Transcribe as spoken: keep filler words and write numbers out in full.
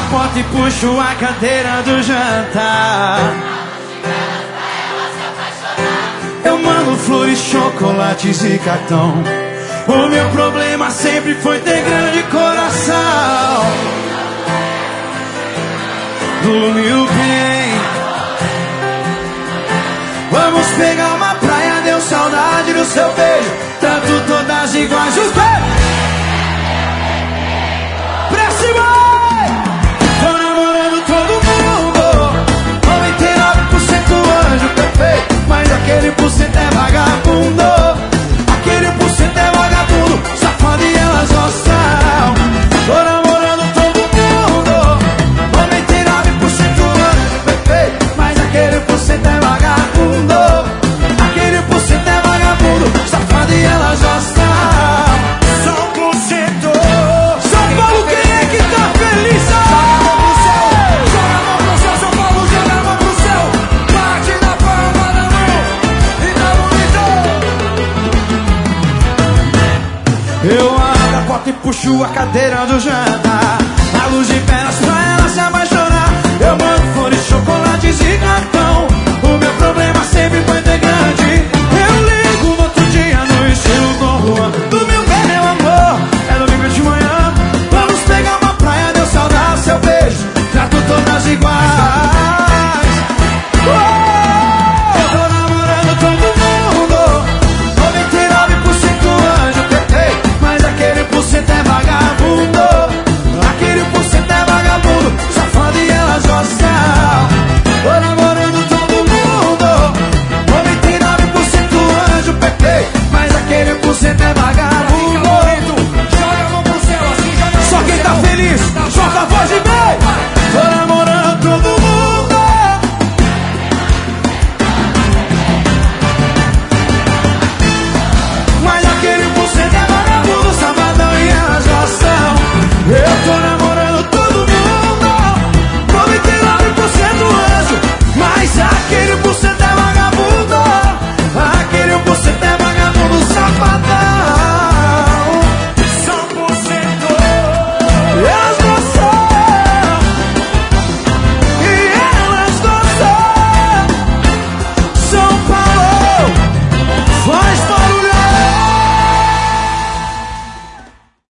porta e puxo a cadeira do jantar. Eu mando flores, chocolates e cartão. O meu problema sempre foi ter grande coração. Dormiu bem. Vamos pegar uma praia, deu saudade do seu beijo. Tanto todas iguais, os dois. Pra cima! Tô namorando todo mundo. noventa e nove por cento anjo perfeito, mas aquele por cento é vagabundo. Aquele por cento é vagabundo, safado e elas gostam. Tô namorando todo mundo. noventa e nove por cento anjo perfeito, mas aquele por cento é vagabundo. Aquele por cento é vagabundo, safado e elas gostam. Só um por cento. São Paulo, quem é que tá feliz? Joga a mão pro céu, São Paulo, joga a mão pro céu. Bate na palma da mão e dá bonito. Eu abro a porta e puxo a cadeira do jantar. A luz de velas pra ela se apaixonar. Eu mando flores, chocolates e cartão.